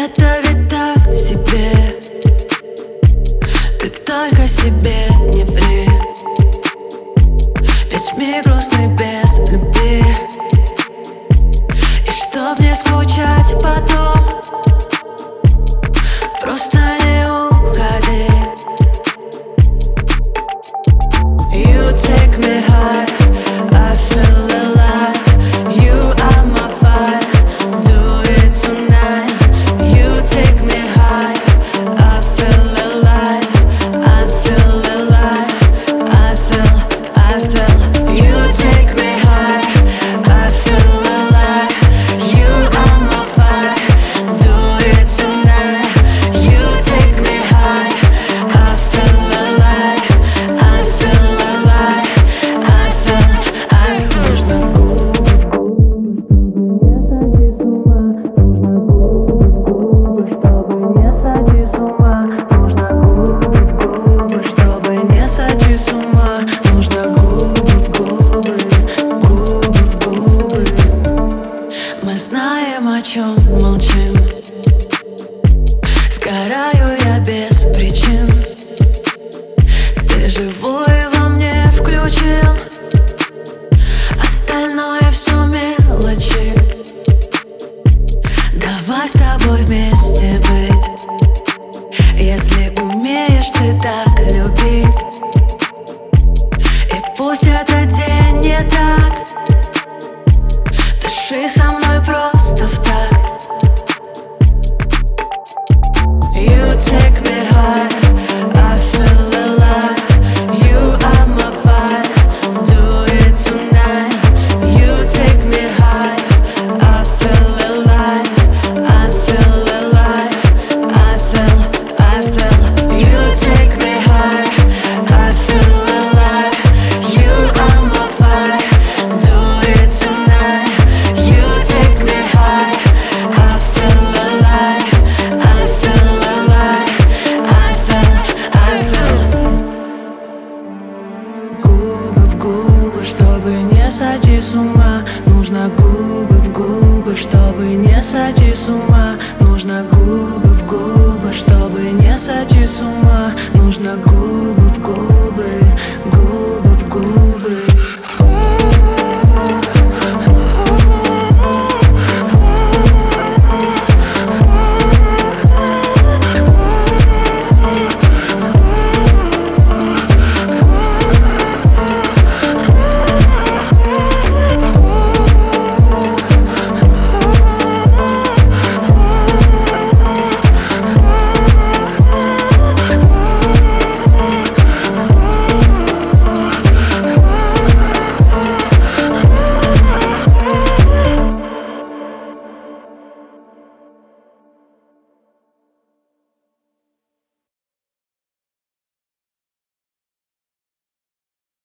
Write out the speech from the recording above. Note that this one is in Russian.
Это ведь так себе. Ты только себе не ври, ведь мир грустный без любви. И чтоб не скучать потом, просто не уходи. You take me high, I feel alive. You are my fire, do it tonight. You take me high, I feel alive. I feel alive, I feel. You take me high, I feel alive. You are my fire, do it tonight. You take me high, I feel alive. I feel alive, I feel. Нужно губы в губы, чтобы не сойти с ума. Нужно губы в губы, губы в губы. Мы знаем, о чем молчим. Сгораю я без причин. Ты живой во мне включил, остальное все мелочи. Давай с тобой вместе быть, если умеешь ты так любить. И пусть этот день не так, дыши со мной просто в такт. You take me high, I feel alive. You are my fire, do it tonight. You take me high, I feel alive. I feel alive, I feel. You take me high, I feel alive. You are my fire, do it tonight. You take me high, I feel alive. I feel alive, I feel. Губы в губы, чтобы не сойти с ума. Нужно губы в губы, чтобы не сойти с ума.